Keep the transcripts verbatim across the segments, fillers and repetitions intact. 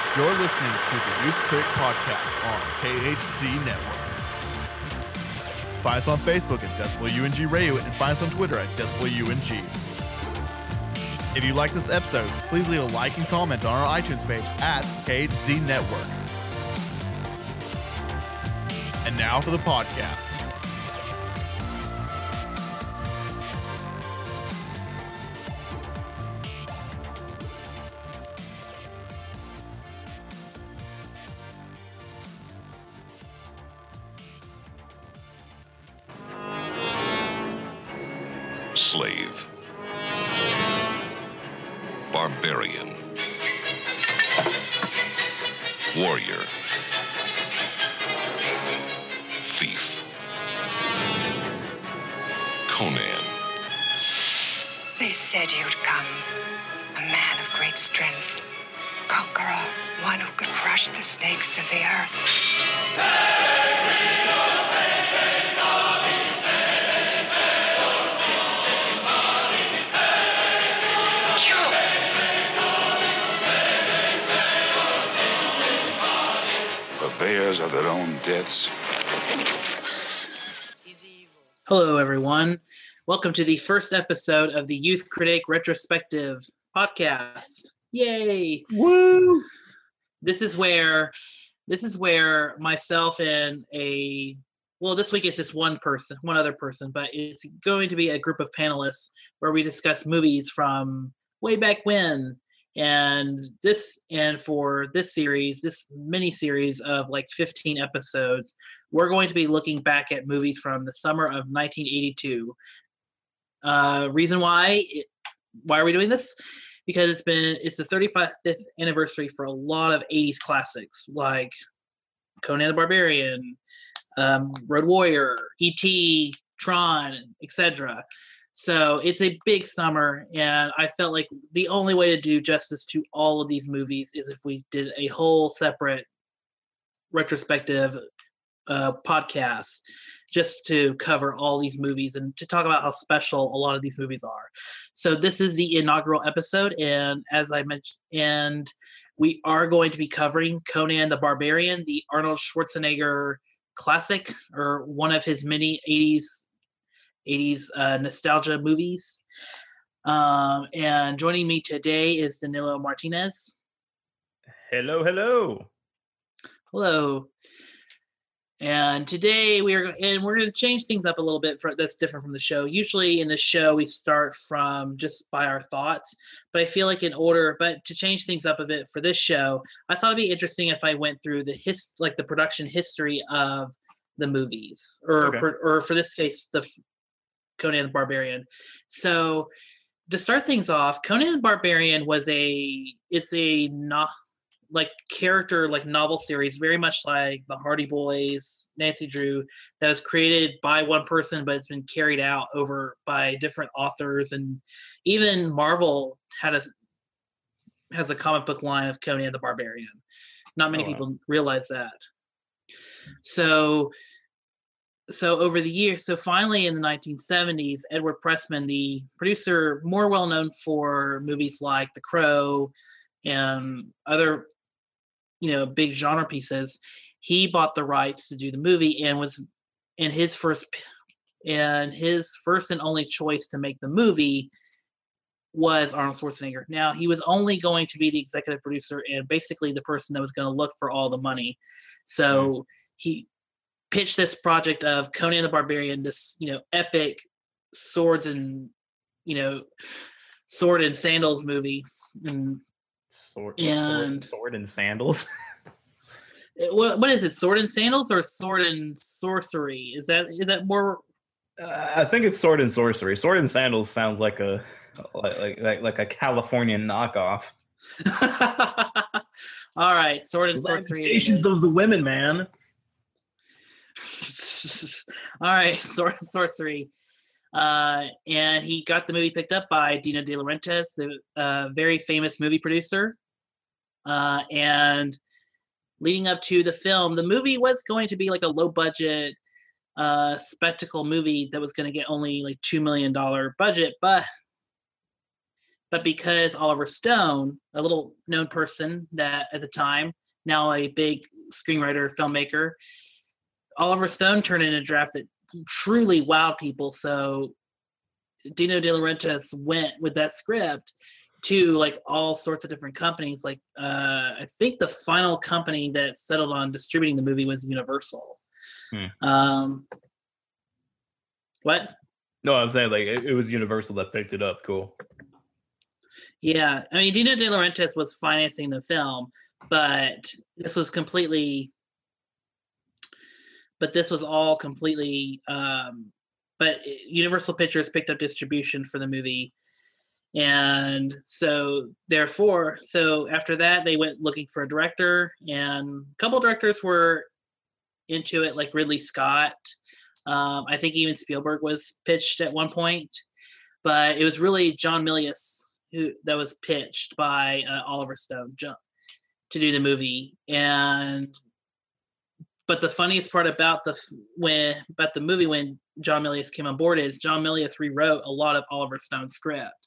You're listening to the Youth Critic Podcast on K H Z Network. Find us on Facebook at Decibel U N G Radio and find us on Twitter at Decibel U N G. If you like this episode, please leave a like and comment on our iTunes page at K H Z Network. And now for the podcast. Slave, barbarian, warrior, thief, Conan. They said you'd come, a man of great strength, conqueror, one who could crush the snakes of the earth. Purveyors of their own deaths. Hello, everyone. Welcome to the first episode of the Youth Critic Retrospective podcast. Yay! Woo! This is where, this is where myself and a, well, this week it's just one person, one other person, but it's going to be a group of panelists where we discuss movies from way back when. And this, and for this series, this mini series of like fifteen episodes, we're going to be looking back at movies from the summer of nineteen eighty-two. Uh, reason why, it, why are we doing this? Because it's been, it's the thirty-fifth anniversary for a lot of eighties classics like Conan the Barbarian, um, Road Warrior, E T, Tron, et cetera. So it's a big summer, and I felt like the only way to do justice to all of these movies is if we did a whole separate retrospective uh, podcast just to cover all these movies and to talk about how special a lot of these movies are. So this is the inaugural episode, and as I mentioned, and we are going to be covering Conan the Barbarian, the Arnold Schwarzenegger classic, or one of his many eighties eighties uh, nostalgia movies. Um, and joining me today is Danilo Martinez. Hello, hello. Hello. And today we are, and we're going to change things up a little bit. For that's different from the show. Usually in the show we start from just by our thoughts, but I feel like in order, but to change things up a bit for this show, I thought it'd be interesting if I went through the his, like the production history of the movies, or Okay. per, or for this case, the Conan the Barbarian. So to start things off, Conan the Barbarian was a it's a not like character like novel series, very much like the Hardy Boys, Nancy Drew, that was created by one person, but it's been carried out over by different authors, and even Marvel had a has a comic book line of Conan the Barbarian. Not many Oh, wow. people realize that. So So over the years, so finally in the nineteen seventies, Edward Pressman, the producer more well known for movies like The Crow and other, you know, big genre pieces, he bought the rights to do the movie and was in his first and his first and only choice to make the movie was Arnold Schwarzenegger. Now, he was only going to be the executive producer and basically the person that was going to look for all the money. So he pitched this project of Conan the Barbarian, this, you know, epic swords and, you know, sword and sandals movie. And Sword, And- sword, sword and sandals. it- what, what is it? Sword and sandals or sword and sorcery? Is that is that more? Uh, I think it's sword and sorcery. Sword and sandals sounds like a like like like, like a Californian knockoff. All right, sword and sorcery. Lamentations of the women, man. All right, sword and sorcery. Uh, and he got the movie picked up by Dino De Laurentiis, a uh, very famous movie producer. Uh, and leading up to the film, the movie was going to be like a low budget uh, spectacle movie that was going to get only like two million dollars budget, but but because Oliver Stone, a little known person that at the time, now a big screenwriter, filmmaker, Oliver Stone turned in a draft that truly wowed people. So Dino De Laurentiis went with that script to like all sorts of different companies. Like uh, I think the final company that settled on distributing the movie was Universal. Hmm. Um, what? No, I'm saying like it, it was Universal that picked it up. Cool. Yeah, I mean Dino De Laurentiis was financing the film, but this was completely. But this was all completely. Um, but Universal Pictures picked up distribution for the movie. And so therefore, so after that, they went looking for a director, and a couple directors were into it, like Ridley Scott. Um, I think even Spielberg was pitched at one point, but it was really John Milius who that was pitched by uh, Oliver Stone to do the movie. And but the funniest part about the when about the movie when John Milius came on board is John Milius rewrote a lot of Oliver Stone's script.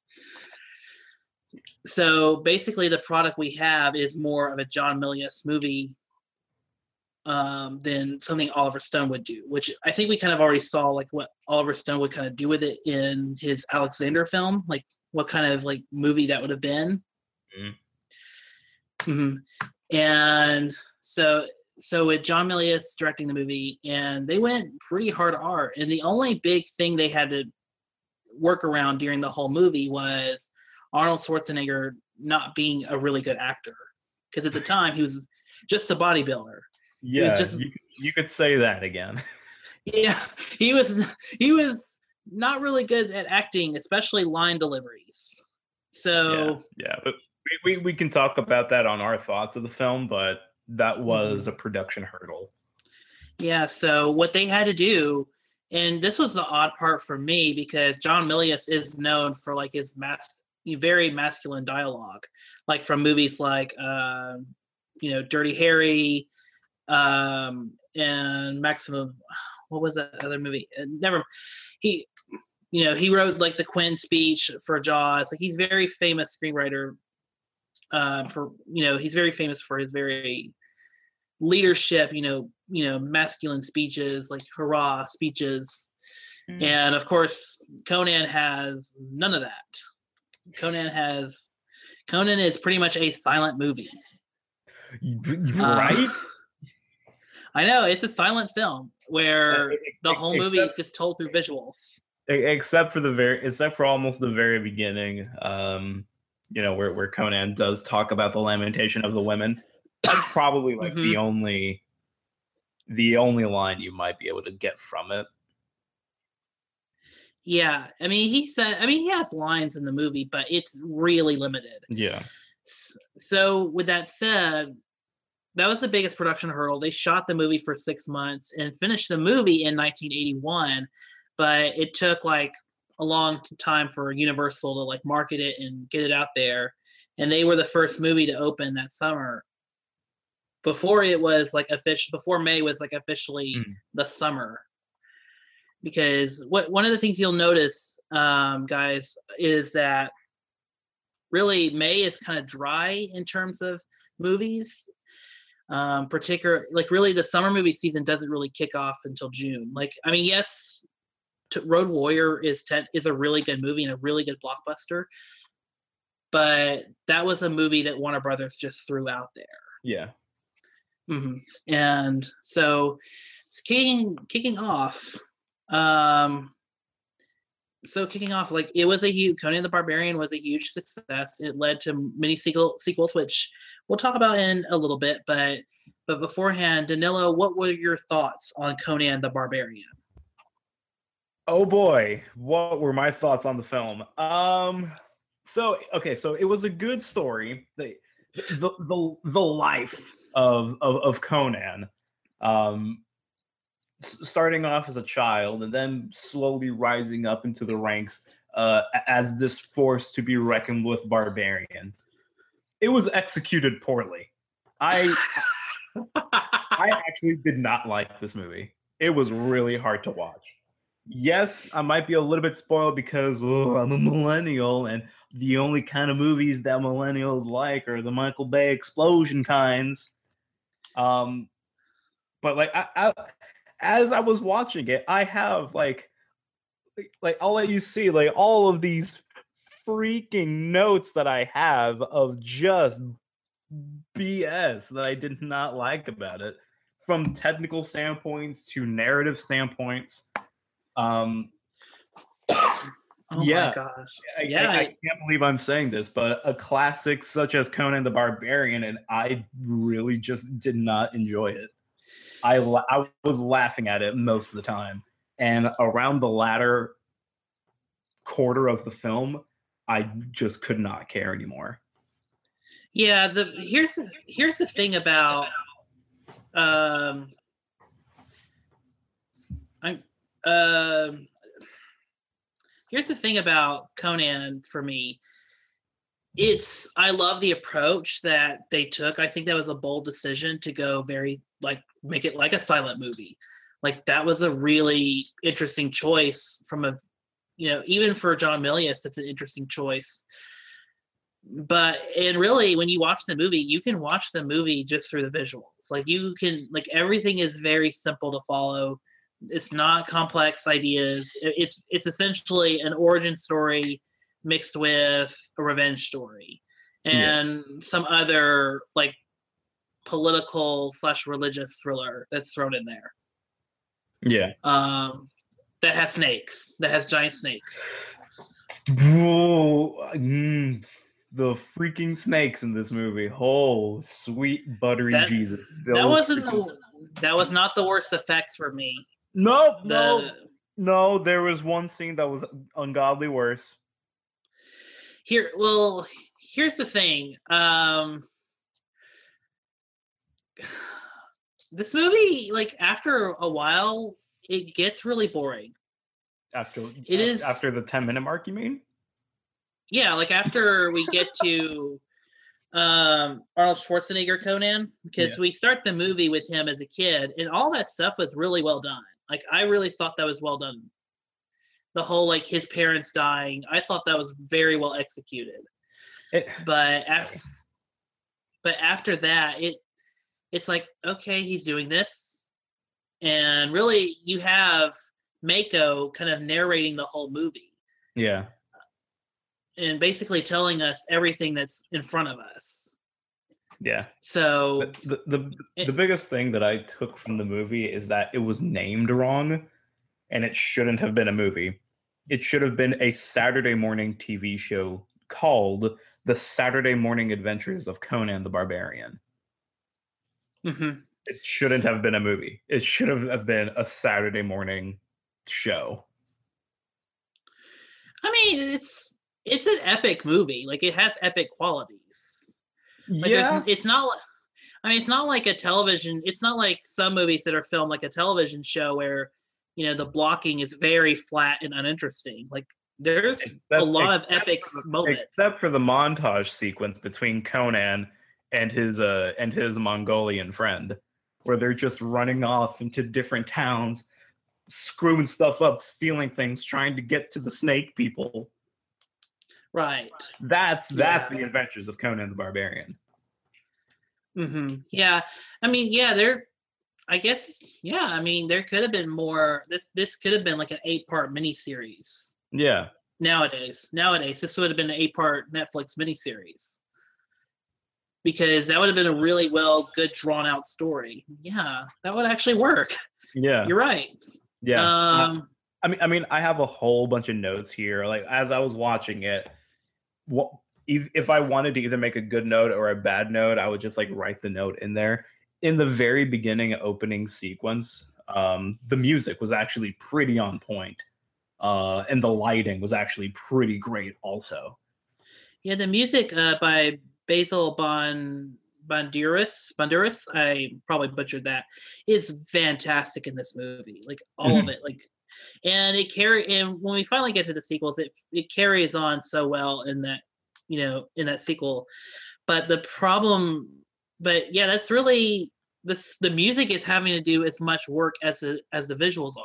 So basically, the product we have is more of a John Milius movie um, than something Oliver Stone would do, which I think we kind of already saw, like what Oliver Stone would kind of do with it in his Alexander film, like what kind of like movie that would have been. Mm-hmm. Mm-hmm. And so. So with John Milius directing the movie, and they went pretty hard R. And the only big thing they had to work around during the whole movie was Arnold Schwarzenegger not being a really good actor. Because at the time, he was just a bodybuilder. Yeah, he was just, you, you could say that again. Yeah, he was he was not really good at acting, especially line deliveries. So yeah, yeah. But we, we, we can talk about that on our thoughts of the film, but that was a production hurdle. Yeah, so what they had to do, and this was the odd part for me because John Milius is known for like his mas- very masculine dialogue, like from movies like, uh, you know, Dirty Harry, um, and Maximum. What was that other movie? Uh, never. He, you know, he wrote like the Quinn speech for Jaws. Like he's a very famous screenwriter. Uh, for you know, he's very famous for his very leadership, you know, you know, masculine speeches, like hurrah speeches, mm. And of course, Conan has none of that. Conan has, Conan is pretty much a silent movie. Right? Uh, I know it's a silent film where uh, the whole movie except, is just told through visuals, except for the very, except for almost the very beginning. Um, you know, where, where Conan does talk about the lamentation of the women. That's probably like mm-hmm. the only the only line you might be able to get from it. Yeah, I mean, he said, I mean, he has lines in the movie, but it's really limited. Yeah. So with that said, that was the biggest production hurdle. They shot the movie for six months and finished the movie in nineteen eighty-one, but it took like a long time for Universal to like market it and get it out there. And they were the first movie to open that summer. Before it was like official, before May was like officially mm. the summer. Because what one of the things you'll notice, um, guys, is that really May is kind of dry in terms of movies. Um, particular, like really the summer movie season doesn't really kick off until June. Like, I mean, yes, Road Warrior is ten, is a really good movie and a really good blockbuster, but that was a movie that Warner Brothers just threw out there. Yeah. Mm-hmm. And so it's kicking kicking off. Um, so kicking off, like it was a huge Conan the Barbarian was a huge success. It led to many sequel sequels, which we'll talk about in a little bit. But but beforehand, Danilo, what were your thoughts on Conan the Barbarian? Oh boy, what were my thoughts on the film? Um, so okay, so it was a good story. The the the, the life of, of of Conan, um, s- starting off as a child and then slowly rising up into the ranks uh, as this force to be reckoned with barbarian. It was executed poorly. I I actually did not like this movie. It was really hard to watch. yes, I might be a little bit spoiled because oh, I'm a millennial, and the only kind of movies that millennials like are the Michael Bay explosion kinds. Um, but like, I, I, as I was watching it, I have like, like I'll let you see like all of these freaking notes that I have of just B S that I did not like about it, from technical standpoints to narrative standpoints. Um, Oh yeah, my gosh. I, Yeah, I, I I- can't believe I'm saying this, but a classic such as Conan the Barbarian, and I really just did not enjoy it. I la- I was laughing at it most of the time, and around the latter quarter of the film, I just could not care anymore. Yeah, the here's the, here's the thing about um I'm um here's the thing about Conan for me. It's I love the approach that they took. I think that was a bold decision to go very like make it like a silent movie. Like that was a really interesting choice from a you know, even for John Milius, it's an interesting choice. But and really when you watch the movie, you can watch the movie just through the visuals. Like you can like everything is very simple to follow. It's not complex ideas. It's it's essentially an origin story mixed with a revenge story and yeah. some other like political slash religious thriller that's thrown in there. Yeah. Um, that has snakes. That has giant snakes. Whoa, mm, the freaking snakes in this movie. Oh, sweet buttery that, Jesus. Those that wasn't freaking... the, that was not the worst effects for me. Nope, the, no, no. There was one scene that was ungodly worse. Here, well, here's the thing. Um, this movie, like after a while, it gets really boring. After it is after the ten minute mark, you mean? Yeah, like after we get to um, Arnold Schwarzenegger Conan, because yeah. we start the movie with him as a kid, and all that stuff was really well done. Like I really thought that was well done. The whole like his parents dying, I thought that was very well executed. It, but after, but after that, it it's like okay, he's doing this, and really you have Mako kind of narrating the whole movie. Yeah. And basically telling us everything that's in front of us. Yeah. So the the, the, it, the biggest thing that I took from the movie is that it was named wrong, and it shouldn't have been a movie. It should have been a Saturday morning T V show called The Saturday Morning Adventures of Conan the Barbarian. Mm-hmm. It shouldn't have been a movie. It should have been a Saturday morning show. I mean, it's it's an epic movie. Like it has epic qualities. Like yeah. It's not. I mean, it's not like a television. It's not like some movies that are filmed like a television show where, you know, the blocking is very flat and uninteresting. Like there's except, a lot of epic for, moments, except for the montage sequence between Conan and his uh and his Mongolian friend, where they're just running off into different towns, screwing stuff up, stealing things, trying to get to the snake people. Right. That's that's yeah. the adventures of Conan the Barbarian. Mm-hmm. Yeah. I mean, yeah, there I guess yeah, I mean there could have been more this this could have been like an eight part miniseries. Yeah. Nowadays. Nowadays, this would have been an eight part Netflix miniseries. Because that would have been a really well, good drawn out story. Yeah, that would actually work. Yeah. You're right. Yeah. Um, I mean, I mean, I have a whole bunch of notes here. Like as I was watching it, what if I wanted to either make a good note or a bad note, I would just like write the note in there. In the very beginning opening sequence, um, the music was actually pretty on point. Uh, and the lighting was actually pretty great also. Yeah, the music uh, by Basil Bon Bonduras, Bonduras, I probably butchered that, is fantastic in this movie. Like all mm-hmm. of it. Like and it carry and when we finally get to the sequels, it it carries on so well in that, you know, in that sequel. But the problem but yeah, that's really this the music is having to do as much work as the, as the visuals are.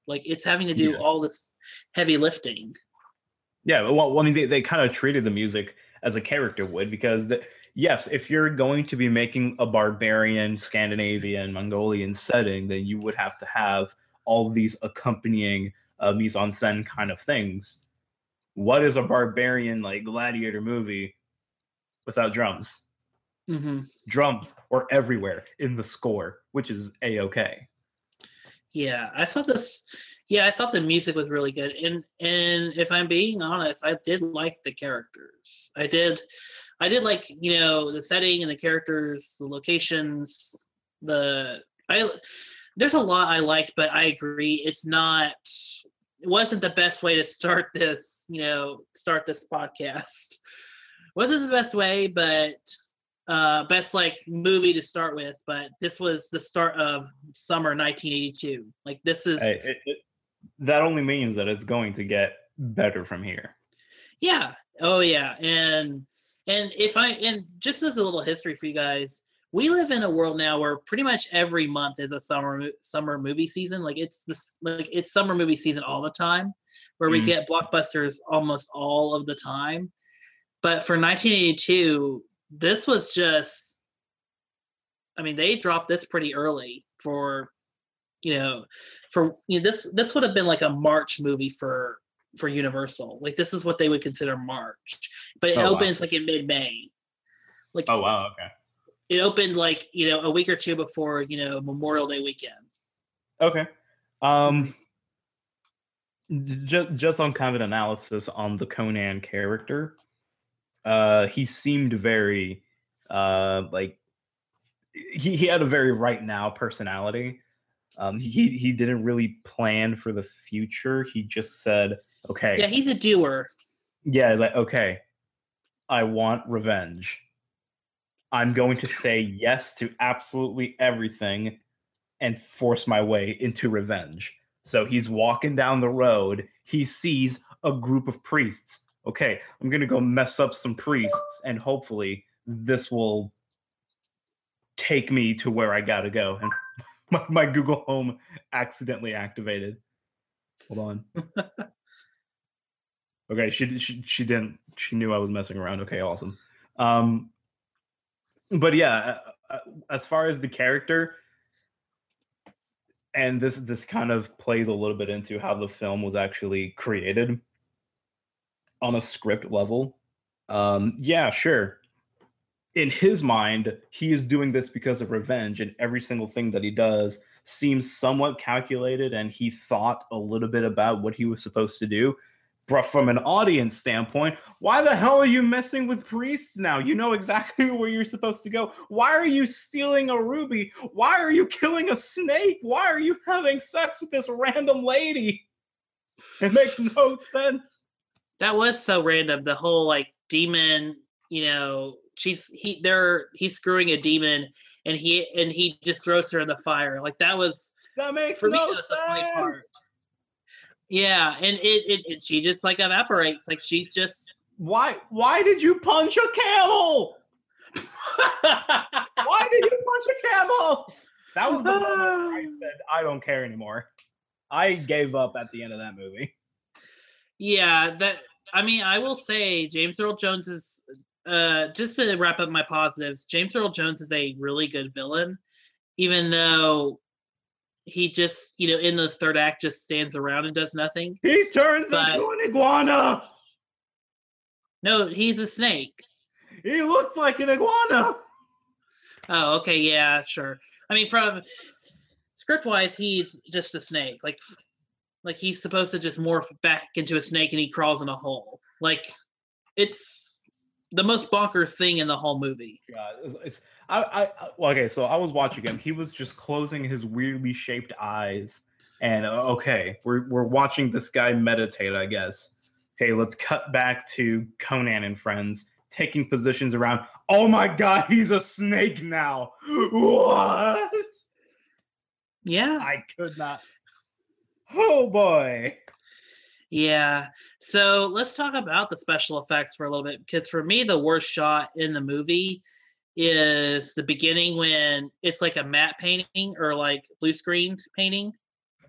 Like it's having to do Yeah. all this heavy lifting. Yeah, well, I mean, they, they kind of treated the music as a character would, because the, yes, if you're going to be making a barbarian, Scandinavian, Mongolian setting, then you would have to have all these accompanying uh, mise en scène kind of things. What is a barbarian like gladiator movie without drums? Mm-hmm. Drums are everywhere in the score, which is a-okay. Yeah, I thought this. Yeah, I thought the music was really good, and and if I'm being honest, I did like the characters. I did, I did like you know the setting and the characters, the locations, the I. There's a lot I liked, but I agree it's not. It wasn't the best way to start this. You know, start this podcast. Wasn't the best way, but uh, best like movie to start with. But this was the start of summer nineteen eighty-two. Like this is. Hey, it, it, that only means that it's going to get better from here. Yeah. Oh yeah. And and if I and just as a little history for you guys, we live in a world now where pretty much every month is a summer summer movie season. Like it's this like it's summer movie season all the time, where we Mhm. get blockbusters almost all of the time. But for nineteen eighty-two, this was just I mean, they dropped this pretty early for you know, for you know, this this would have been like a March movie for for Universal. Like this is what they would consider March, but it Oh, wow. opens like in mid-May. Like Oh wow, okay. it opened like you know a week or two before you know Memorial Day weekend. Okay. Um just just on kind of an analysis on the Conan character. Uh he seemed very uh like he, he had a very right now personality. Um he he didn't really plan for the future. He just said, okay. Yeah, he's a doer. Yeah, it's like, okay, I want revenge. I'm going to say yes to absolutely everything and force my way into revenge. So he's walking down the road. He sees a group of priests. Okay, I'm going to go mess up some priests, and hopefully this will take me to where I got to go. And my, my Google Home accidentally activated. Hold on. Okay, she, she she didn't. She knew I was messing around. Okay, awesome. Um, but yeah, uh, as far as the character, and this this kind of plays a little bit into how the film was actually created on a script level. Um, yeah, sure. In his mind, he is doing this because of revenge, and every single thing that he does seems somewhat calculated, and he thought a little bit about what he was supposed to do. But from an audience standpoint, why the hell are you messing with priests now? You know exactly where you're supposed to go. Why are you stealing a ruby? Why are you killing a snake? Why are you having sex with this random lady? It makes no sense. That was so random. The whole like demon, you know, she's he they're he's screwing a demon, and he and he just throws her in the fire. Like that was That makes for me, no that's the funny part. sense. Yeah, and it, it, it she just like evaporates. Like she's just Why why did you punch a camel? Why did you punch a camel? That was the moment I said, I don't care anymore. I gave up at the end of that movie. Yeah, that I mean, I will say James Earl Jones is uh just to wrap up my positives, James Earl Jones is a really good villain, even though he just, you know, in the third act just stands around and does nothing. He turns But- into an iguana. No, he's a snake. He looks like an iguana. Oh, okay, yeah, sure. I mean, from script wise, he's just a snake. Like, like he's supposed to just morph back into a snake, and he crawls in a hole. Like, it's the most bonkers thing in the whole movie. God, it's, it's I, I well, okay. So I was watching him. He was just closing his weirdly shaped eyes, and uh, okay, we're we're watching this guy meditate, I guess. Okay, let's cut back to Conan and friends taking positions around. Oh my God, he's a snake now. What? Yeah, I could not. Oh boy. yeah. So let's talk about the special effects for a little bit, because for me, the worst shot in the movie is the beginning when it's like a matte painting or like blue screen painting,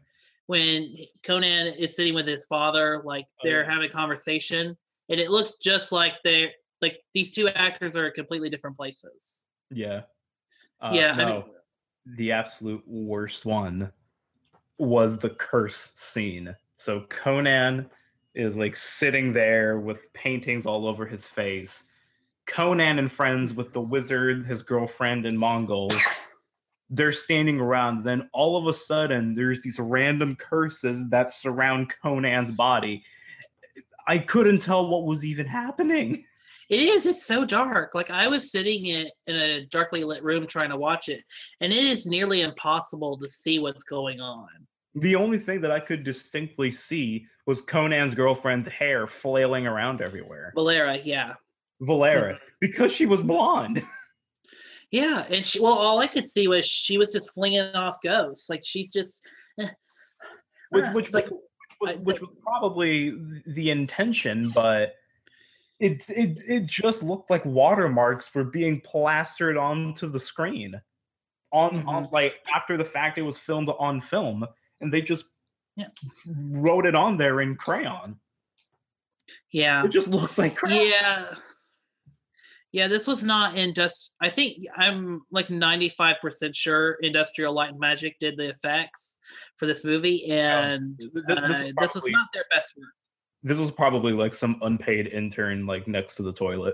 when Conan is sitting with his father, like they're Oh, yeah. having a conversation, and it looks just like they're like these two actors are in completely different places. Yeah. Uh, Yeah, I no, mean, the absolute worst one was the curse scene. So Conan is like sitting there with paintings all over his face. Conan and friends with the wizard, his girlfriend, and Mongol. They're standing around. Then all of a sudden, there's these random curses that surround Conan's body. I couldn't tell what was even happening. it is. It's so dark. Like I was sitting in, in a darkly lit room trying to watch it, and it is nearly impossible to see what's going on. The only thing that I could distinctly see was Conan's girlfriend's hair flailing around everywhere. Valera, yeah. Valera, because she was blonde. Yeah, and she well, all I could see was she was just flinging off ghosts. Like she's just, eh. which Ah, which it's like was, I- which was probably the intention, but it, it it just looked like watermarks were being plastered onto the screen. On, on Mhm. like after the fact, it was filmed on film, and they just Yeah. wrote it on there in crayon. yeah, It just looked like crayon. yeah, yeah. This was not indust. I think I'm like ninety-five percent sure Industrial Light and Magic did the effects for this movie, and th- th- uh, this is this was probably- not their best work. This was probably like some unpaid intern like next to the toilet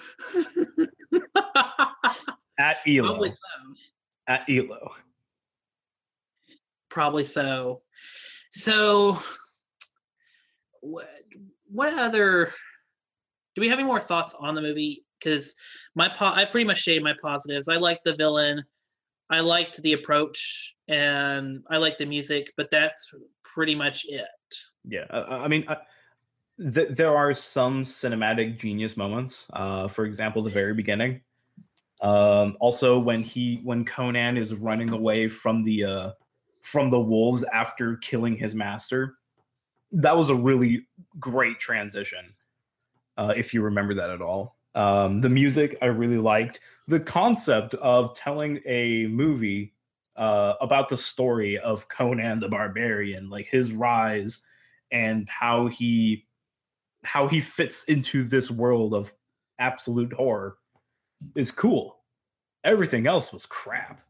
at E L O. Probably so. At E L O. Probably so. So, what, what other? Do we have any more thoughts on the movie? Because my po- I pretty much stated my positives. I liked the villain. I liked the approach, and I liked the music. But that's pretty much it. Yeah, I, I mean, I, th- there are some cinematic genius moments. Uh, for example, the very beginning. Um, also, when he when Conan is running away from the uh, from the wolves after killing his master, that was a really great transition. Uh, if you remember that at all, um, the music I really liked. The concept of telling a movie uh, about the story of Conan the Barbarian, like his rise and how he how he fits into this world of absolute horror is cool. Everything else was crap.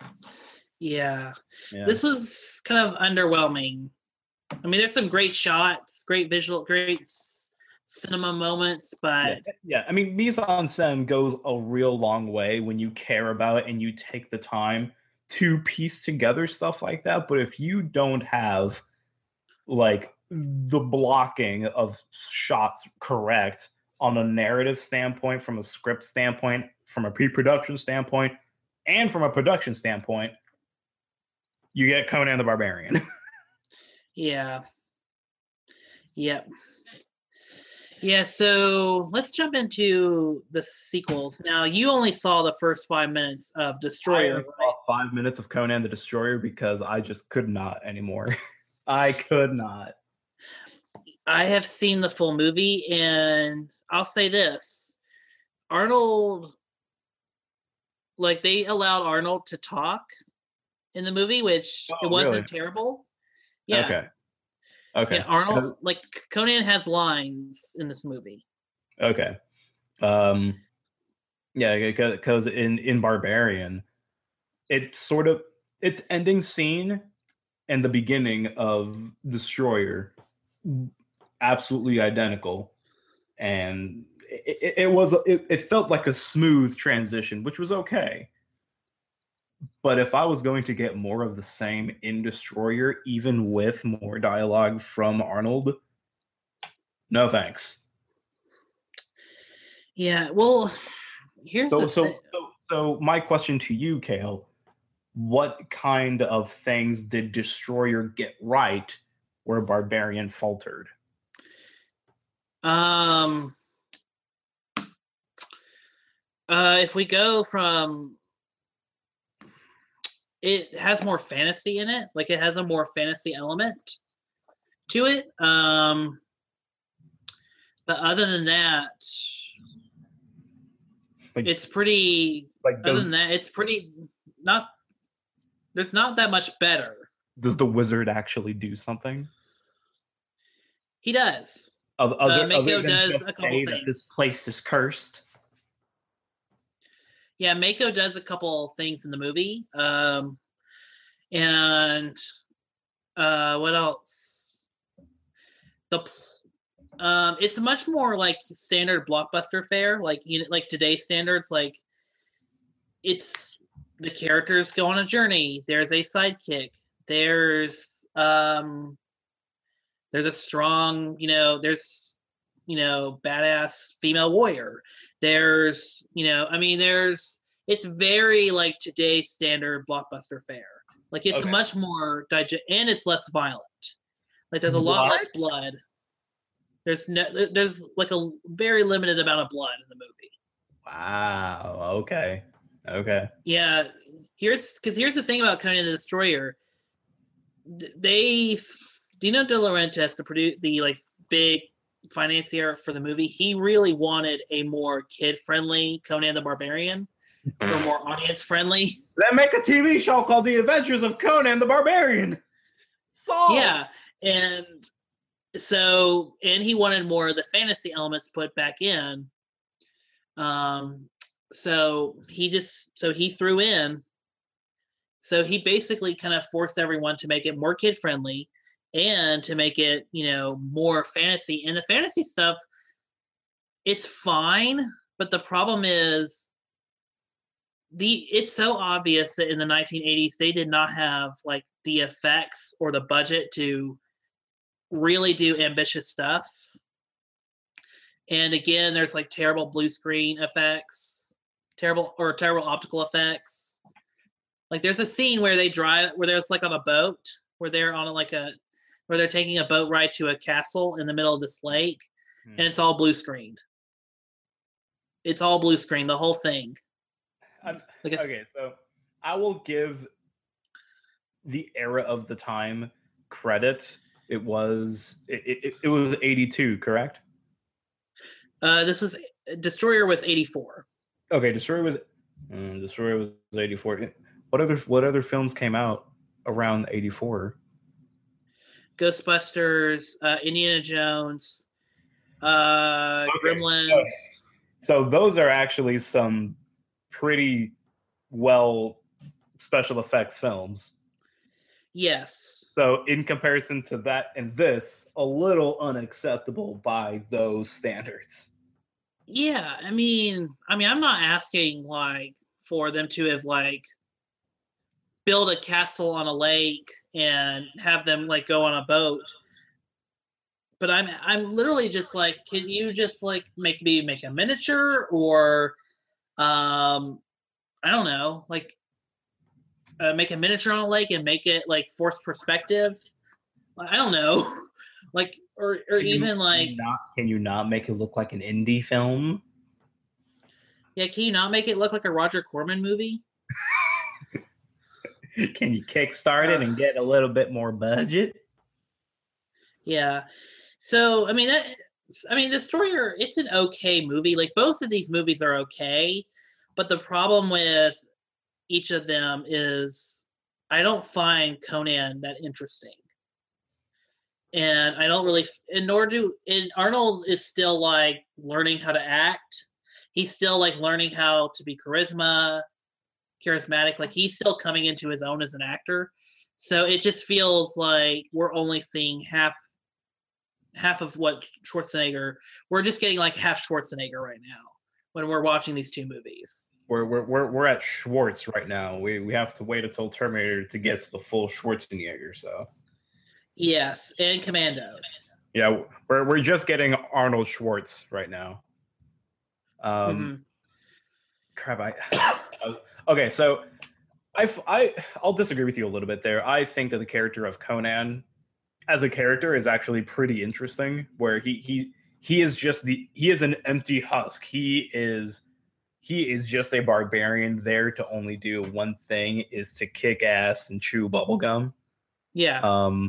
Yeah. Yeah. This was kind of underwhelming. I mean, there's some great shots, great visual, great s- cinema moments, but yeah, yeah, I mean, mise en scène goes a real long way when you care about it and you take the time to piece together stuff like that. But if you don't have like the blocking of shots correct on a narrative standpoint, from a script standpoint, from a pre-production standpoint, and from a production standpoint, you get Conan the Barbarian. yeah. Yep. Yeah, so let's jump into the sequels. Now, you only saw the first five minutes of I Destroyer, only right? saw five minutes of Conan the Destroyer because I just could not anymore. I could not. I have seen the full movie, and I'll say this. Arnold, like, they allowed Arnold to talk in the movie, which Oh, it wasn't really? terrible. Yeah. Okay. Okay. Yeah, Arnold, like, Conan has lines in this movie. Okay. Um yeah, because in in Barbarian, it sort of its ending scene and the beginning of Destroyer absolutely identical, and it, it, it was it, it felt like a smooth transition, which was okay. But if I was going to get more of the same in Destroyer, even with more dialogue from Arnold, no thanks. Yeah, well, here's So, the so, thing. so, so, my question to you, Kale, what kind of things did Destroyer get right where Barbarian faltered? Um, uh, if we go from, it has more fantasy in it. Like it has a more fantasy element to it. Um, but other than that, Like, it's pretty. like Other those, than that, it's pretty not. There's not that much better. does the wizard actually do something? He does. Other, Uh, other, Mako other than does just a couple say that this things. place is cursed. Yeah, Mako does a couple things in the movie. Um, and uh, what else? The pl- um, it's much more like standard blockbuster fare, like you know, like today's standards. Like it's the characters go on a journey. There's a sidekick. There's um, there's a strong, you know, there's you know, badass female warrior. There's, you know, I mean, there's, it's very like today's standard blockbuster fare. Like it's Okay. much more digest, and it's less violent. Like there's a lot What? less blood. There's no, there's like a very limited amount of blood in the movie. Wow. Okay. Okay. Yeah, here's because here's the thing about Conan the Destroyer. They, Dino De Laurentiis, the produce the like big financier for the movie, he really wanted a more kid-friendly Conan the Barbarian, or more audience-friendly. Then make a T V show called The Adventures of Conan the Barbarian. Solved. Yeah, and so and he wanted more of the fantasy elements put back in. Um, so he just so he threw in. So he basically kind of forced everyone to make it more kid-friendly and to make it, you know, more fantasy. And the fantasy stuff, it's fine, but the problem is the it's so obvious that in the nineteen eighties they did not have like the effects or the budget to really do ambitious stuff. And again, there's like terrible blue screen effects, terrible or terrible optical effects. Like there's a scene where they drive where there's like on a boat where they're on a, like a where they're taking a boat ride to a castle in the middle of this lake, hmm. and it's all blue screened. It's all blue screen, the whole thing. Um, like okay, so I will give the era of the time credit. It was it, it, it was eighty-two, correct? Uh, this was Destroyer was eighty-four. Okay, Destroyer was um, Destroyer was eighty-four. What other what other films came out around eighty-four? Ghostbusters, uh, Indiana Jones, uh, okay. Gremlins. Okay. So those are actually some pretty well special effects films. Yes. So in comparison to that and this, a little unacceptable by those standards. Yeah, I mean, I mean, I'm not asking like for them to have like build a castle on a lake and have them like go on a boat. But I'm I'm literally just like, can you just like make me make a miniature or um I don't know, like uh, make a miniature on a lake and make it like forced perspective. I don't know. Like or or can even you, like can you, not, can you not make it look like an indie film? Yeah, can you not make it look like a Roger Corman movie? Can you kickstart it and get a little bit more budget? Yeah. So, I mean, that, I mean, Destroyer, it's an okay movie. Like, both of these movies are okay. But the problem with each of them is I don't find Conan that interesting. And I don't really, and nor do, and Arnold is still, like, learning how to act. He's still, like, learning how to be charisma. charismatic like he's still coming into his own as an actor, so it just feels like we're only seeing half half of what Schwarzenegger we're just getting like half Schwarzenegger right now when we're watching these two movies. We're we're we're, we're at Schwartz right now. We we have to wait until Terminator to get to the full Schwarzenegger. So yes, and Commando. Yeah, we're we're just getting Arnold Schwartz right now. Um mm-hmm. crap I, I Okay, so I, I, I'll disagree with you a little bit there. I think that the character of Conan as a character is actually pretty interesting, where he he he is just the he is an empty husk. He is he is just a barbarian there to only do one thing, is to kick ass and chew bubblegum. Yeah. Um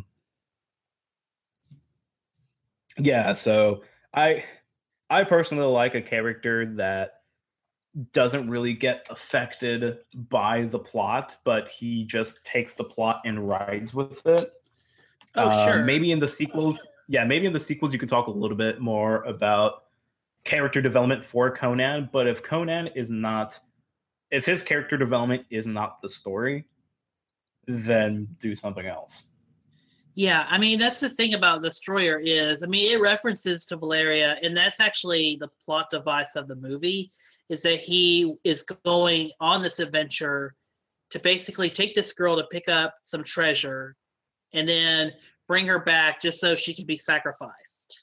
Yeah, so I I personally like a character that doesn't really get affected by the plot, but he just takes the plot and rides with it. Oh, Uh, sure. Maybe in the sequels, yeah, maybe in the sequels you could talk a little bit more about character development for Conan. But if Conan is not, if his character development is not the story, then do something else. Yeah, I mean, that's the thing about Destroyer is, I mean, it references to Valeria, and that's actually the plot device of the movie, is that he is going on this adventure to basically take this girl to pick up some treasure and then bring her back just so she can be sacrificed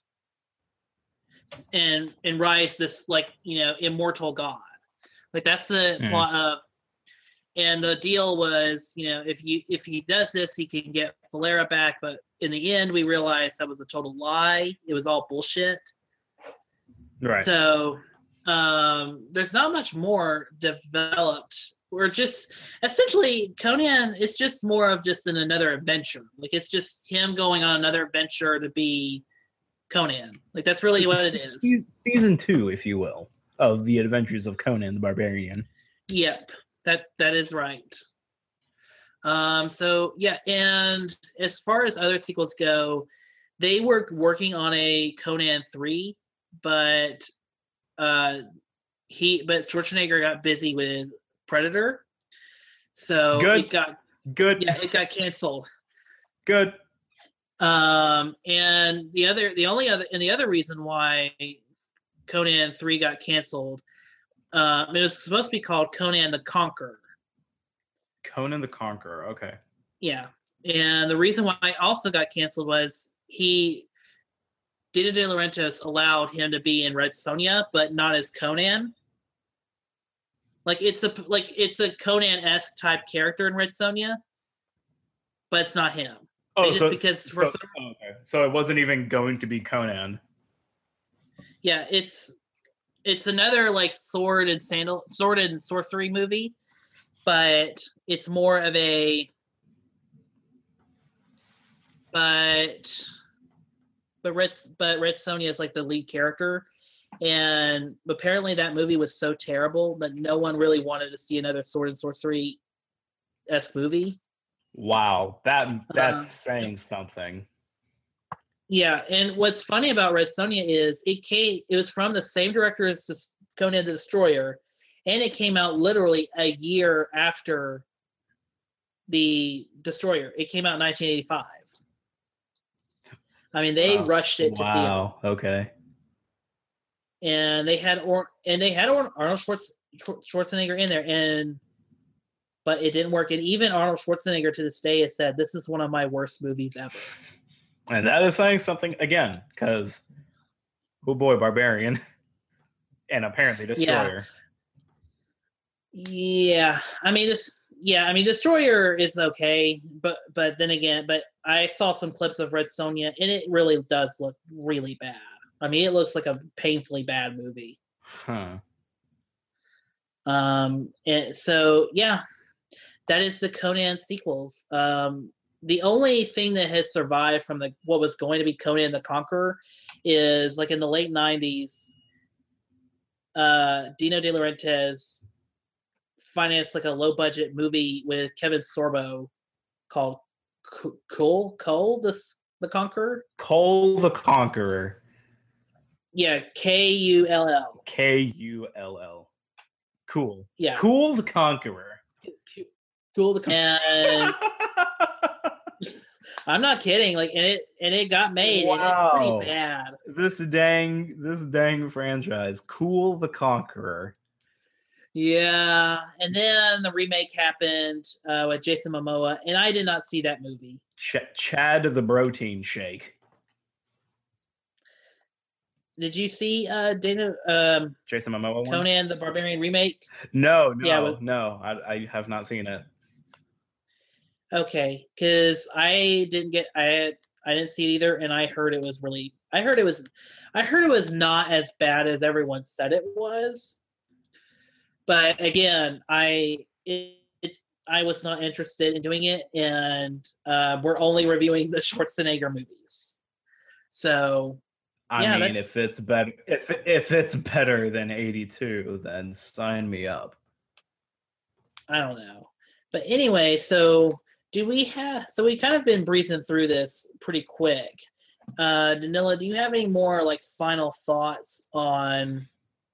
and and rise this, like, you know, immortal god. Like, that's the Mm. plot of, and the deal was, you know, if you if he does this, he can get Valera back. But in the end, we realized that was a total lie. It was all bullshit. Right. So um, there's not much more developed. We're just essentially Conan is just more of just an another adventure. Like, it's just him going on another adventure to be Conan. Like, that's really what it is. Se- Season two, if you will, of the Adventures of Conan the Barbarian. Yep, that that is right. Um, so yeah, and as far as other sequels go, they were working on a Conan three, but uh, he but Schwarzenegger got busy with Predator, so Good. it got Good. yeah it got canceled. Good. Um, and the other the only other and the other reason why Conan three got canceled, um, it was supposed to be called Conan the Conqueror. Conan the Conqueror. Okay. Yeah, and the reason why I also got canceled was he, Dino De Laurentiis allowed him to be in Red Sonja, but not as Conan. Like, it's a like it's a Conan-esque type character in Red Sonja, but it's not him. Oh, just so because so, for oh, some- okay. So it wasn't even going to be Conan. Yeah, it's it's another like sword and sandal sword and sorcery movie, but it's more of a but but Red but Red Sonja is like the lead character, and apparently that movie was so terrible that no one really wanted to see another sword and sorcery esque movie. Wow, that that's Uh, saying something. Yeah, and what's funny about Red Sonja is it came it was from the same director as Des- Conan the Destroyer, and it came out literally a year after the Destroyer. It came out in nineteen eighty-five. I mean, they Wow. rushed it to theater, Wow. Okay. and they had or and they had Ar- Arnold Schwarz- Schwar- Schwarzenegger in there, and but it didn't work. And even Arnold Schwarzenegger to this day has said this is one of my worst movies ever. And that is saying something again, because oh boy, Barbarian, and apparently Destroyer. Yeah, I mean, this. Yeah, I mean, Destroyer is okay, but but then again, but I saw some clips of Red Sonja, and it really does look really bad. I mean, it looks like a painfully bad movie. Huh. Um, and so yeah, that is the Conan sequels. Um, the only thing that has survived from the what was going to be Conan the Conqueror is like in the late nineties, uh, Dino De Laurentiis financed like a low budget movie with Kevin Sorbo called C- Cool Cole this the Conqueror. Cole the Conqueror. Yeah, K U L L. K U L L. Cool. Yeah, Cool the Conqueror. Cool the and I'm not kidding. Like, and it and it got made, and it's Wow. pretty bad. This dang, this dang franchise. Cool the Conqueror. Yeah, and then the remake happened uh, with Jason Momoa, and I did not see that movie. Ch- Chad the Protein Shake. Did you see uh, Dana um, Jason Momoa one? Conan the Barbarian remake? No, no, Yeah, but- no. I, I have not seen it. Okay, because I didn't get I had I didn't see it either, and I heard it was really I heard it was I heard it was not as bad as everyone said it was. But again, I it, it I was not interested in doing it, and uh, we're only reviewing the Schwarzenegger movies. So I Yeah, mean, that's- if it's better, if if it's better than eighty-two, then sign me up. I don't know. But anyway, so do we have? So we kind of been breezing through this pretty quick. Uh, Danila, do you have any more like final thoughts on?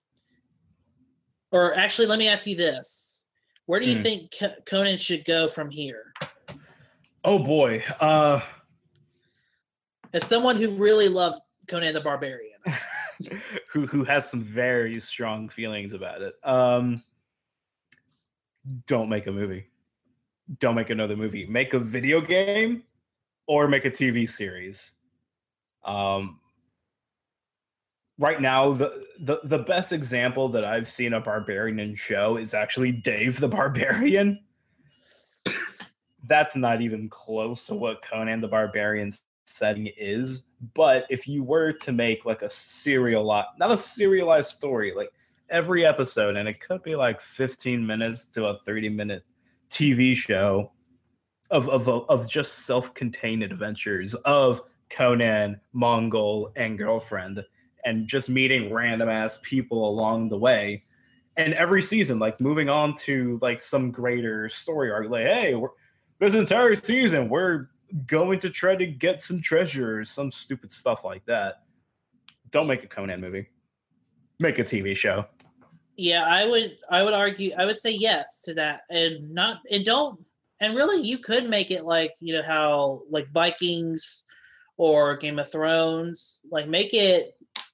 Or actually, let me ask you this: where do you Hmm. think C- Conan should go from here? Oh boy, uh, As someone who really loved Conan the Barbarian, who who has some very strong feelings about it. Um, don't make a movie. Don't make another movie. Make a video game or make a T V series. Um, right now, the, the the best example that I've seen a barbarian show is actually Dave the Barbarian. That's not even close to what Conan the Barbarian's setting is. But if you were to make like a serial, not a serialized story, like every episode, and it could be like fifteen minutes to a thirty minute T V show of of of just self-contained adventures of Conan, Mongol, and girlfriend, and just meeting random ass people along the way. And every season, like moving on to like some greater story arc, like, hey, we're, this entire season we're going to try to get some treasure or some stupid stuff like that. Don't make a Conan movie. Make a T V show. yeah, I would I would argue I would say yes to that, and not and don't and really you could make it like you know how like Vikings or Game of Thrones, like make it.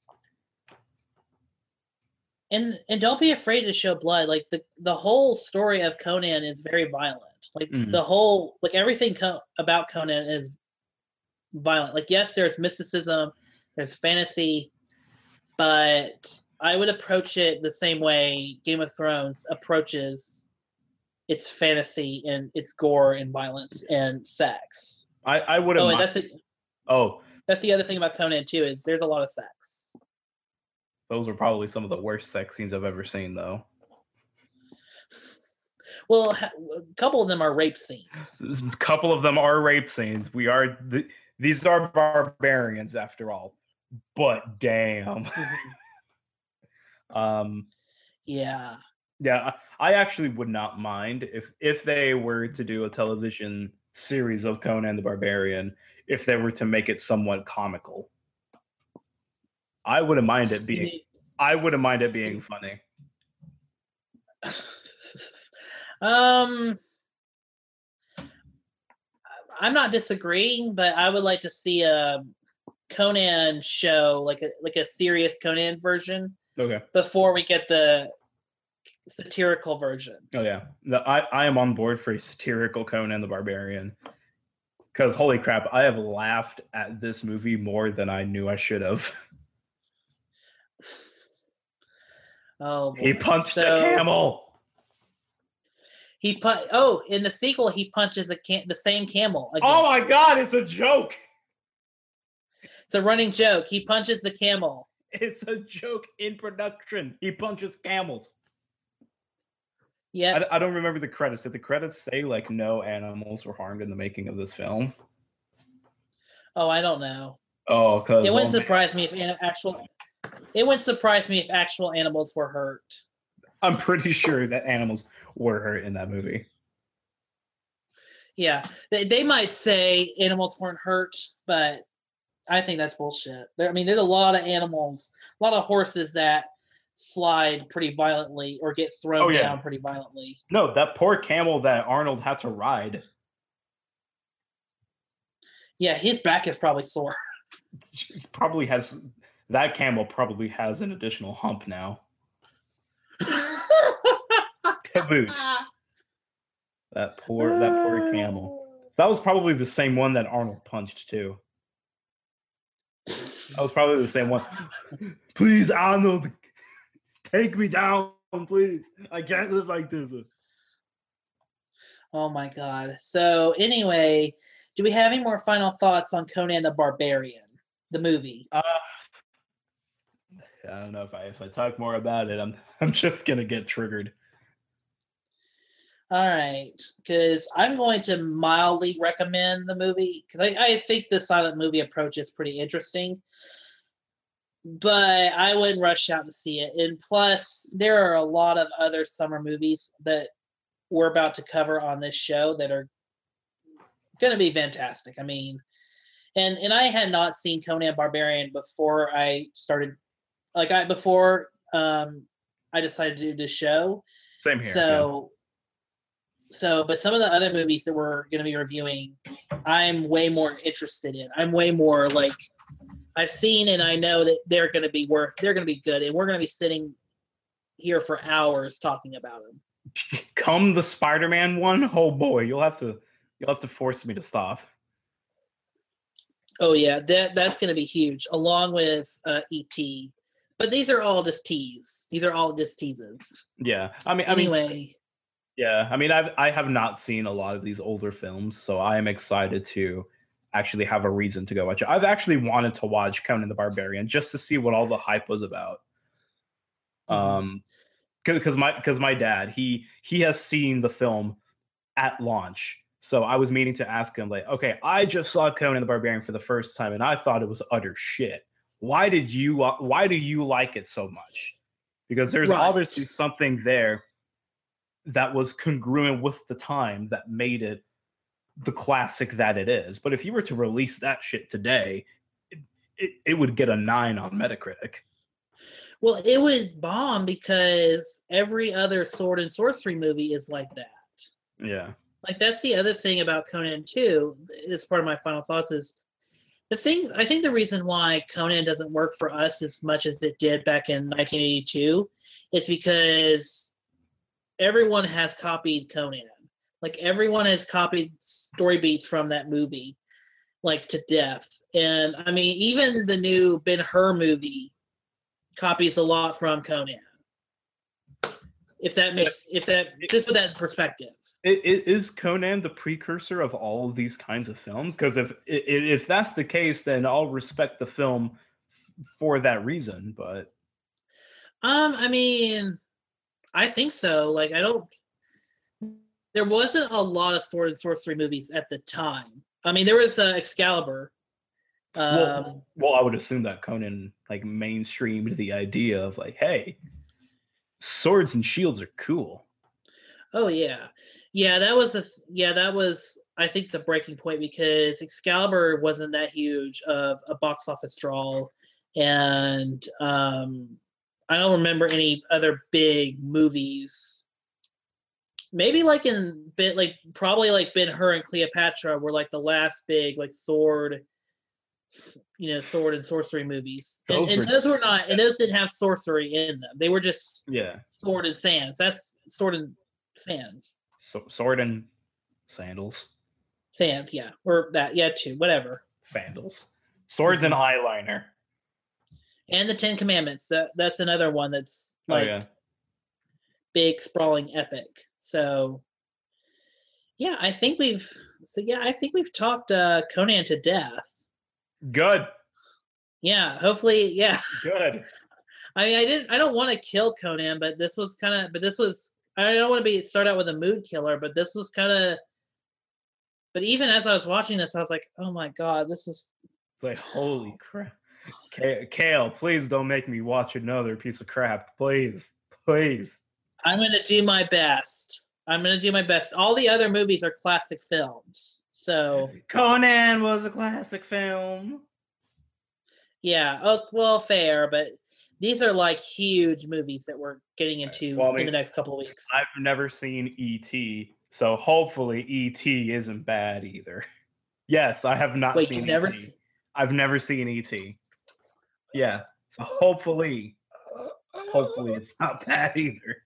And and don't be afraid to show blood. Like the the whole story of Conan is very violent. Like Mhm. the whole like everything co- about Conan is violent. Like yes, there's mysticism, there's fantasy, but I would approach it the same way Game of Thrones approaches its fantasy and its gore and violence and sex. I, I would have. Oh, and that's it. Oh, That's the other thing about Conan too is there's a lot of sex. those are probably some of the worst sex scenes I've ever seen, though. Well, ha- a couple of them are rape scenes. A couple of them are rape scenes. We are th- these are barbarians after all. But damn. um Yeah. yeah, I, I actually would not mind if if they were to do a television series of Conan the Barbarian, if they were to make it somewhat comical. I wouldn't mind it being I wouldn't mind it being funny. um I'm not disagreeing, but I would like to see a Conan show, like a like a serious Conan version, Okay. before we get the satirical version. Oh yeah. The, I, I am on board for a satirical Conan the Barbarian. Because holy crap, I have laughed at this movie more than I knew I should have. Oh, boy. He punched So- a camel. He put. Oh, in the sequel, he punches a cam- the same camel. Again. Oh my god, it's a joke. It's a running joke. He punches the camel. It's a joke in production. He punches camels. Yeah. I, I don't remember the credits. Did the credits say like no animals were harmed in the making of this film? Oh, I don't know. Oh, because It wouldn't surprise me if an- actual. It wouldn't surprise me if actual animals were hurt. I'm pretty sure that animals were hurt in that movie. Yeah, they, they might say animals weren't hurt, but I think that's bullshit. There, I mean, there's a lot of animals, a lot of horses that slide pretty violently or get thrown Oh, yeah. down pretty violently. No, that poor camel that Arnold had to ride. Yeah, his back is probably sore. Probably has that camel probably has an additional hump now. To boot. That poor that poor camel. That was probably the same one that Arnold punched too. That was probably the same one. Please, Arnold, take me down, please. I can't live like this. Oh my god. So anyway, do we have any more final thoughts on Conan the Barbarian, the movie? Uh, I don't know if I if I talk more about it, I'm I'm just gonna get triggered. All right, because I'm going to mildly recommend the movie because I, I think the silent movie approach is pretty interesting. but I wouldn't rush out to see it. And plus, there are a lot of other summer movies that we're about to cover on this show that are going to be fantastic. I mean, and and I had not seen Conan Barbarian before I started, like I before um, I decided to do this show. Same here. So, yeah. so, but some of the other movies that we're going to be reviewing, I'm way more interested in. I'm way more like. I've seen and I know that they're going to be worth. They're going to be good, and we're going to be sitting here for hours talking about them. Come the Spider-Man one, oh boy, you'll have to you'll have to force me to stop. Oh yeah, that that's going to be huge, along with uh, E T. But these are all just teas. These are all just teases. Yeah, I mean, I anyway. mean, yeah, I mean, I've I have not seen a lot of these older films, so I am excited to actually have a reason to go watch it. I've actually wanted to watch Conan the Barbarian just to see what all the hype was about. Um, because my because my dad he he has seen the film at launch, so I was meaning to ask him like, okay, I just saw Conan the Barbarian for the first time and I thought it was utter shit. Why did you why do you like it so much? Because there's right. obviously something there that was congruent with the time that made it the classic that it is. But if you were to release that shit today, it, it, it would get a nine on Metacritic. Well, it would bomb because every other sword and sorcery movie is like that. Yeah. Like that's the other thing about Conan too, as part of my final thoughts is the thing, I think the reason why Conan doesn't work for us as much as it did back in nineteen eighty-two is because everyone has copied Conan. Like everyone has copied story beats from that movie, like to death. And I mean, even the new Ben-Hur movie copies a lot from Conan. If that makes, if that, just with that perspective. It, it, is Conan the precursor of all of these kinds of films? Because if if that's the case, then I'll respect the film f- for that reason. But um, I mean, I think so. Like, I don't. There wasn't a lot of sword and sorcery movies at the time. I mean, there was uh, Excalibur. Um, well, well, I would assume that Conan like mainstreamed the idea of like, hey, swords and shields are cool. Oh yeah, yeah. That was a yeah. That was I think the breaking point because Excalibur wasn't that huge of a box office draw, and um, I don't remember any other big movies. Maybe like in bit like probably like Ben-Hur and Cleopatra were like the last big like sword, you know, sword and sorcery movies. Those and, and were, those were not, and those didn't have sorcery in them. They were just yeah, sword and sands. That's sword and sands. So, sword and sandals. Sands, yeah, or that, yeah, too. Whatever. Sandals, swords, mm-hmm. and eyeliner. And the Ten Commandments. That, that's another one that's like oh, yeah. big, sprawling, epic. So, yeah, I think we've. So yeah, I think we've talked uh, Conan to death. Good. Yeah, hopefully, yeah. Good. I mean, I didn't. I don't want to kill Conan, but this was kind of. But this was. I don't want to be start out with a mood killer, but this was kind of. But even as I was watching this, I was like, "Oh my god, this is." It's like, holy crap, Kale! Please don't make me watch another piece of crap, please, please. I'm going to do my best. I'm going to do my best. All the other movies are classic films. So Conan was a classic film. Yeah. Oh, well, fair, but these are like huge movies that we're getting into well, I mean, in the next couple of weeks. I've never seen E T, so hopefully E T isn't bad either. Yes, I have not Wait, seen you've E T. Never se- I've never seen E T. Yeah. So hopefully hopefully it's not bad either.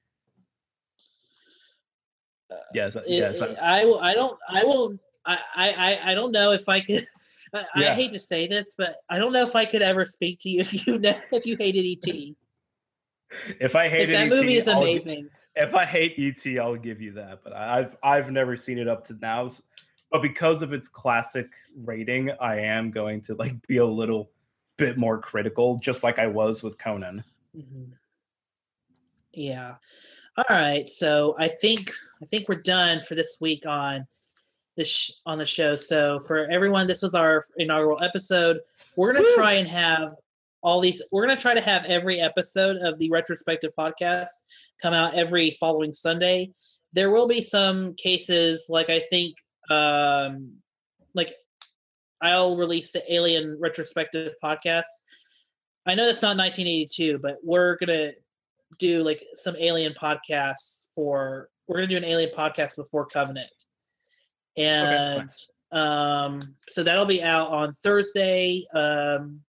Yes, it, yes. It, I will. I don't. I will. I. I. I don't know if I could. I, yeah. I hate to say this, but I don't know if I could ever speak to you if you if you hated E T. If I hated that E T, movie is I'll, amazing. If I hate E T, I'll give you that. But I've I've never seen it up to now. But because of its classic rating, I am going to like be a little bit more critical, just like I was with Conan. Mm-hmm. Yeah. All right, so I think I think we're done for this week on this sh- on the show. So for everyone, this was our inaugural episode. We're gonna Woo! try and have all these. We're gonna try to have every episode of the retrospective podcast come out every following Sunday. There will be some cases, like I think, um, like I'll release the Alien retrospective podcast. I know that's not nineteen eighty-two, but we're gonna do like some Alien podcasts for. We're gonna do an Alien podcast before Covenant, and okay, um, so that'll be out on Thursday. Um,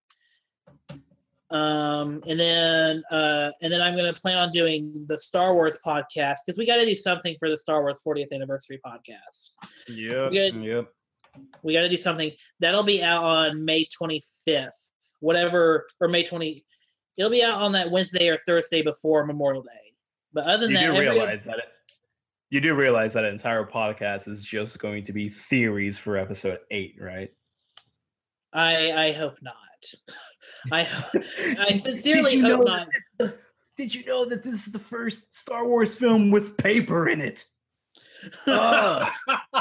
um, and then uh, and then I'm gonna plan on doing the Star Wars podcast because we got to do something for the Star Wars fortieth anniversary podcast. Yep. Yep. We got to do something that'll be out on May twenty-fifth, whatever, or May twentieth. It'll be out on that Wednesday or Thursday before Memorial Day. But other than you that, do every, realize that it, you do realize that an entire podcast is just going to be theories for episode eight, right? I I hope not. I I sincerely did hope not. This, did you know that this is the first Star Wars film with paper in it? Oh.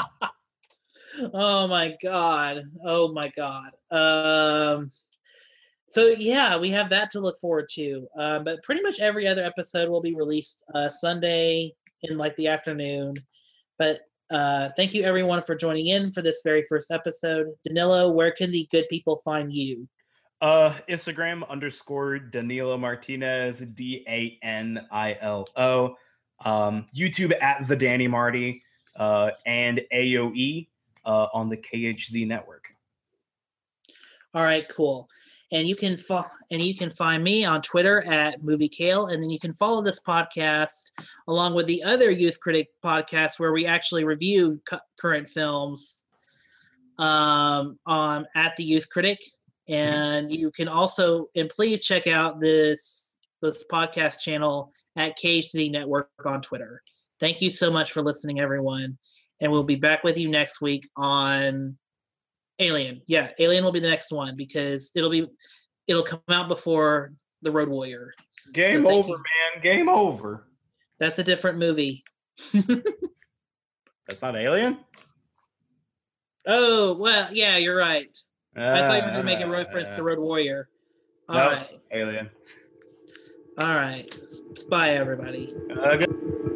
Oh my god. Oh my god. Um so yeah, we have that to look forward to. Um, but pretty much every other episode will be released uh, Sunday in like the afternoon. But uh, thank you everyone for joining in for this very first episode. Danilo, where can the good people find you? Uh, Instagram underscore Danilo Martinez, D A N I L O. Um, YouTube at the Danny Marty, uh, and A O E uh, on the K H Z network. All right, cool. And you can fo- and you can find me on Twitter at Movie Kale, and then you can follow this podcast along with the other Youth Critic podcast where we actually review cu- current films um, on at the Youth Critic. And you can also, and please check out this this podcast channel at K H Z Network on Twitter. Thank you so much for listening, everyone, and we'll be back with you next week on Alien. Yeah, Alien will be the next one because it'll be it'll come out before The Road Warrior. Game so over, you. man. Game over. That's a different movie. That's not Alien? Oh, well, yeah, you're right. Uh, I thought you were going to make a reference uh, to Road Warrior. All no, right. Alien. All right. Bye, everybody. Uh,